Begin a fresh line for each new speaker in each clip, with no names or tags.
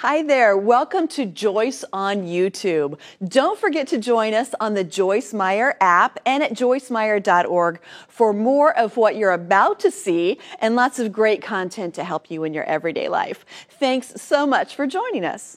Hi there. Welcome to Joyce on YouTube. Don't forget to join us on the Joyce Meyer app and at joycemeyer.org for more of what you're about to see and lots of great content to help you in your everyday life. Thanks so much for joining us.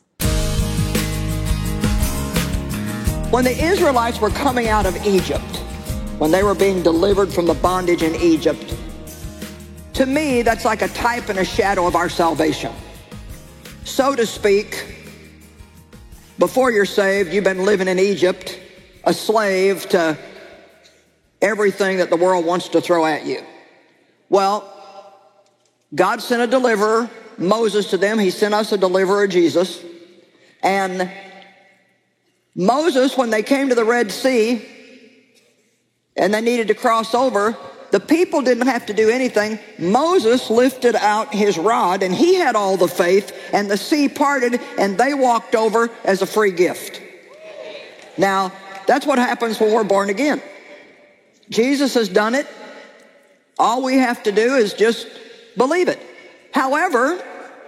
When the Israelites were coming out of Egypt, when they were being delivered from the bondage in Egypt, to me, that's like a type and a shadow of our salvation. So to speak, before you're saved, you've been living in Egypt, a slave to everything that the world wants to throw at you. Well, God sent a deliverer, Moses, to them. He sent us a deliverer, Jesus. And Moses, when they came to the Red Sea and they needed to cross over, the people didn't have to do anything. Moses lifted out his rod, and he had all the faith, and the sea parted, and they walked over as a free gift. Now, that's what happens when we're born again. Jesus has done it. All we have to do is just believe it. However,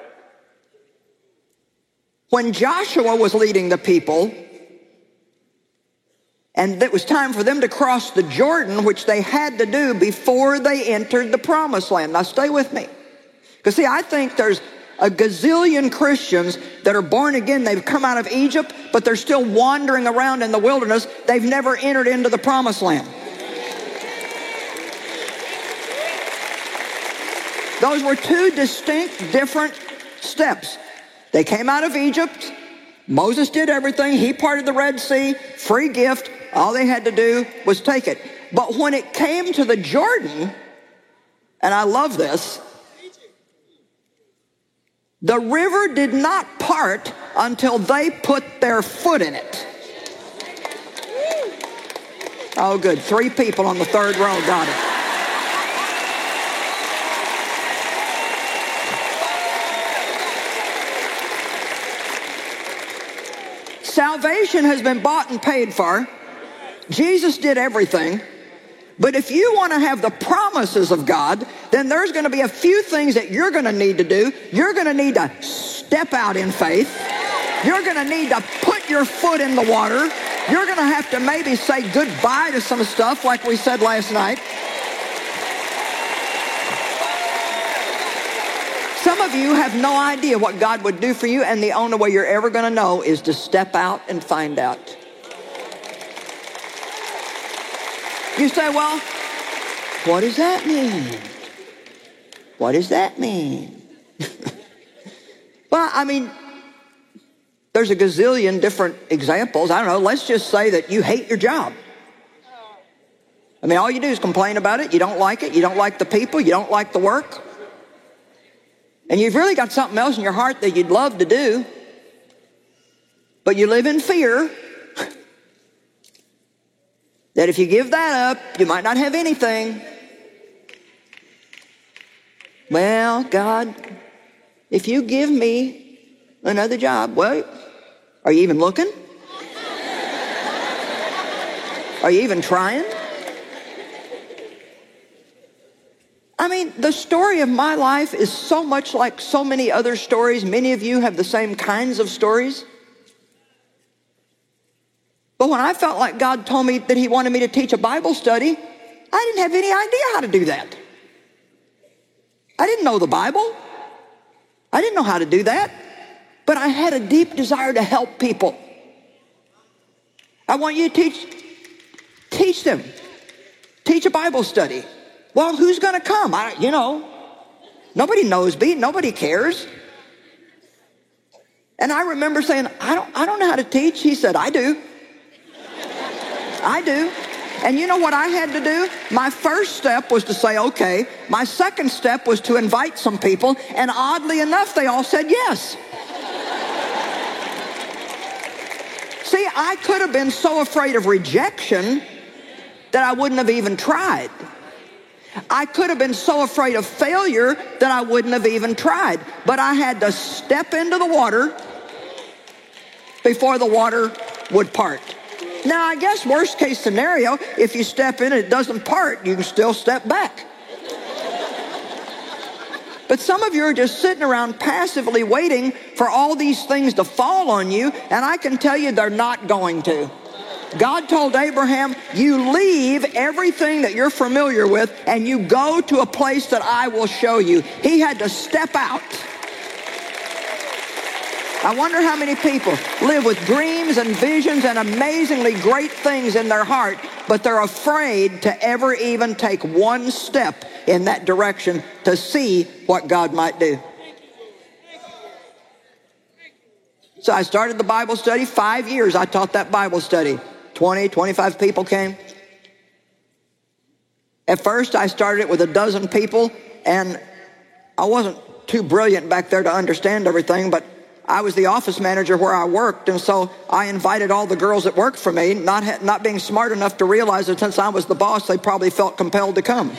when Joshua was leading the people, and it was time for them to cross the Jordan, which they had to do before they entered the Promised Land. Now stay with me. Because see, I think there's a gazillion Christians that are born again. They've come out of Egypt, but they're still wandering around in the wilderness. They've never entered into the Promised Land. Those were two distinct, different steps. They came out of Egypt. Moses did everything. He parted the Red Sea, free gift. All they had to do was take it. But when it came to the Jordan, and I love this, the river did not part until they put their foot in it. Oh, good. 3 people on the third row got it. Salvation has been bought and paid for. Jesus did everything. But if you want to have the promises of God, then there's going to be a few things that you're going to need to do. You're going to need to step out in faith. You're going to need to put your foot in the water. You're going to have to maybe say goodbye to some stuff like we said last night. Some of you have no idea what God would do for you, and the only way you're ever going to know is to step out and find out. You say, well, what does that mean? What does that mean? Well, I mean, there's a gazillion different examples. I don't know, let's just say that you hate your job. I mean, all you do is complain about it. You don't like it. You don't like the people. You don't like the work. And you've really got something else in your heart that you'd love to do, but you live in fear that if you give that up, you might not have anything. Well, God, if you give me another job, well, are you even looking? Are you even trying? I mean, the story of my life is so much like so many other stories. Many of you have the same kinds of stories. But when I felt like God told me that he wanted me to teach a Bible study, I didn't have any idea how to do that. I didn't know the Bible. I didn't know how to do that. But I had a deep desire to help people. I want you to teach them. Teach a Bible study. Well, who's going to come? Nobody knows me. Nobody cares. And I remember saying, I don't know how to teach. He said, I do. I do. And you know what I had to do? My first step was to say, okay. My second step was to invite some people. And oddly enough, they all said yes. See, I could have been so afraid of rejection that I wouldn't have even tried. I could have been so afraid of failure that I wouldn't have even tried. But I had to step into the water before the water would part. Now, I guess worst case scenario, if you step in and it doesn't part, you can still step back. But some of you are just sitting around passively waiting for all these things to fall on you, and I can tell you they're not going to. God told Abraham, you leave everything that you're familiar with and you go to a place that I will show you. He had to step out. I wonder how many people live with dreams and visions and amazingly great things in their heart, but they're afraid to ever even take one step in that direction to see what God might do. So I started the Bible study. 5 years I taught that Bible study. 20, 25 people came. At first I started it with a dozen people, and I wasn't too brilliant back there to understand everything, but I was the office manager where I worked, and so I invited all the girls that worked for me, not being smart enough to realize that since I was the boss, they probably felt compelled to come.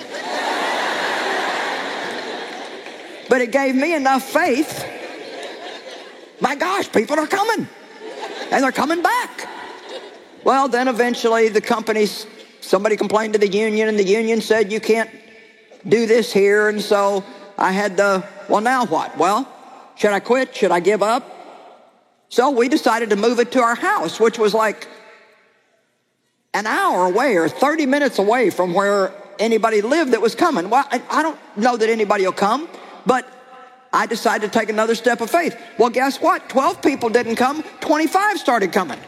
But it gave me enough faith. My gosh, people are coming, and they're coming back. Well, then eventually the companies, somebody complained to the union, and the union said, you can't do this here, and so I had to, well, now what? Well, should I quit? Should I give up? So we decided to move it to our house, which was like an hour away or 30 minutes away from where anybody lived that was coming. Well, I don't know that anybody will come, but I decided to take another step of faith. Well, guess what? 12 people didn't come. 25 started coming.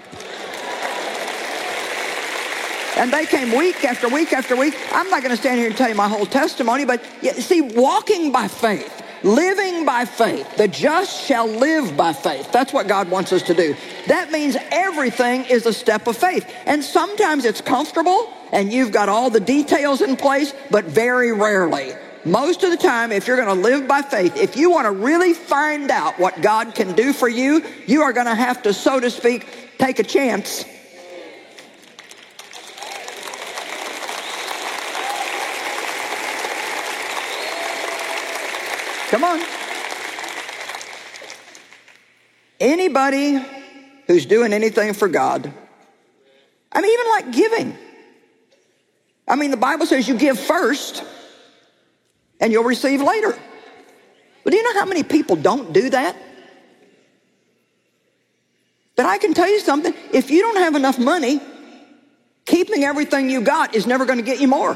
And they came week after week after week. I'm not going to stand here and tell you my whole testimony, but see, walking by faith, living by faith, the just shall live by faith. That's what God wants us to do. That means everything is a step of faith. And sometimes it's comfortable and you've got all the details in place, but very rarely. Most of the time, if you're going to live by faith, if you want to really find out what God can do for you, you are going to have to, so to speak, take a chance. Come on. Anybody who's doing anything for God, I mean, even like giving. I mean, the Bible says you give first and you'll receive later. But do you know how many people don't do that? But I can tell you something. If you don't have enough money, keeping everything you got is never going to get you more.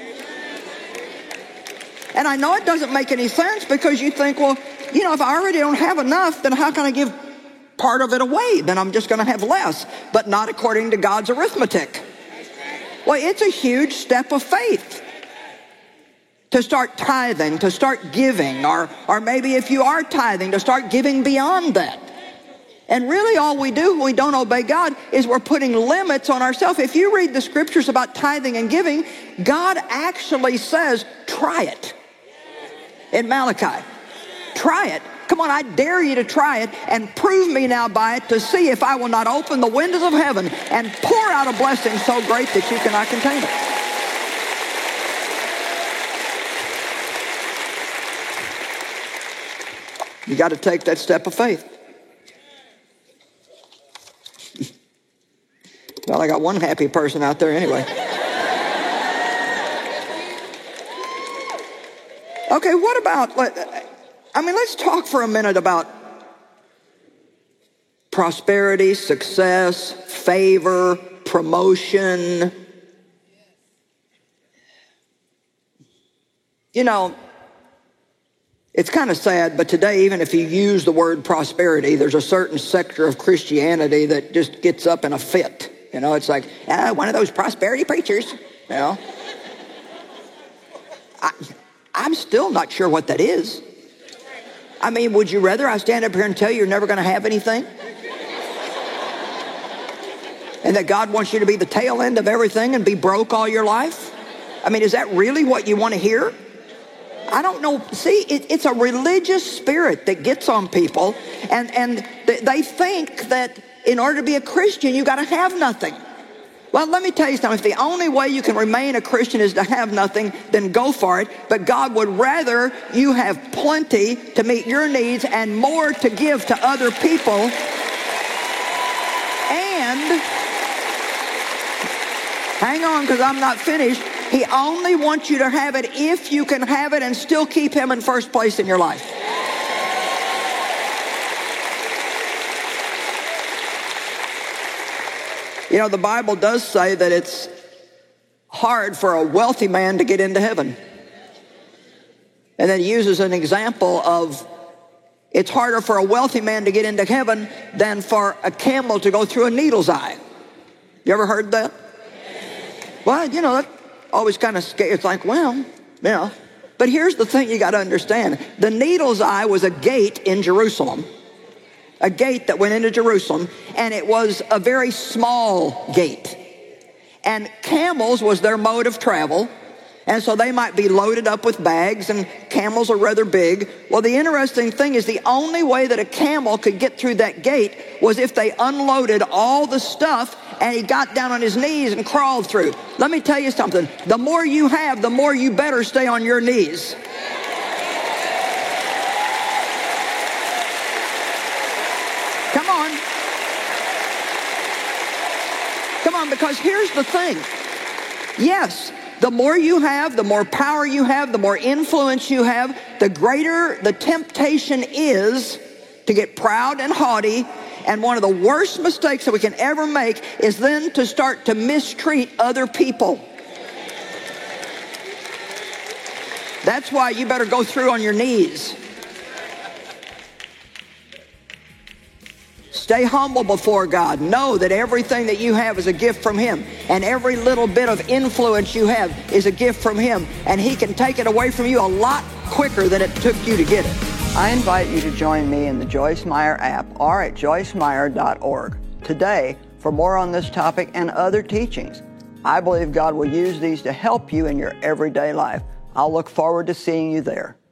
And I know it doesn't make any sense because you think, well, you know, if I already don't have enough, then how can I give part of it away? Then I'm just going to have less, but not according to God's arithmetic. Well, it's a huge step of faith to start tithing, to start giving, or maybe if you are tithing, to start giving beyond that. And really all we do when we don't obey God is we're putting limits on ourselves. If you read the scriptures about tithing and giving, God actually says, try it. In Malachi, try it. Come on, I dare you to try it and prove me now by it to see if I will not open the windows of heaven and pour out a blessing so great that you cannot contain it. You got to take that step of faith. Well, I got one happy person out there anyway. Okay, what about, let's talk for a minute about prosperity, success, favor, promotion. You know, it's kind of sad, but today, even if you use the word prosperity, there's a certain sector of Christianity that just gets up in a fit. You know, it's like, one of those prosperity preachers, you know. I'm still not sure what that is. I mean, would you rather I stand up here and tell you you're never going to have anything? And that God wants you to be the tail end of everything and be broke all your life? I mean, is that really what you want to hear? I don't know. See, it's a religious spirit that gets on people, and they think that in order to be a Christian, you got to have nothing. Well, let me tell you something. If the only way you can remain a Christian is to have nothing, then go for it. But God would rather you have plenty to meet your needs and more to give to other people. And hang on, because I'm not finished. He only wants you to have it if you can have it and still keep him in first place in your life. You know, the Bible does say that it's hard for a wealthy man to get into heaven. And then it uses an example of it's harder for a wealthy man to get into heaven than for a camel to go through a needle's eye. You ever heard that? Well, you know, that always kind of scary. It's like, well, you know. But here's the thing you got to understand. The needle's eye was a gate in Jerusalem. A gate that went into Jerusalem. And it was a very small gate. And camels was their mode of travel. And so they might be loaded up with bags, and camels are rather big. Well, the interesting thing is the only way that a camel could get through that gate was if they unloaded all the stuff and he got down on his knees and crawled through. Let me tell you something. The more you have, the more you better stay on your knees. Come on. Come on, because here's the thing. Yes, the more you have, the more power you have, the more influence you have, the greater the temptation is to get proud and haughty. And one of the worst mistakes that we can ever make is then to start to mistreat other people. That's why you better go through on your knees. Stay humble before God. Know that everything that you have is a gift from him. And every little bit of influence you have is a gift from him. And he can take it away from you a lot quicker than it took you to get it. I invite you to join me in the Joyce Meyer app or at joycemeyer.org today for more on this topic and other teachings. I believe God will use these to help you in your everyday life. I'll look forward to seeing you there.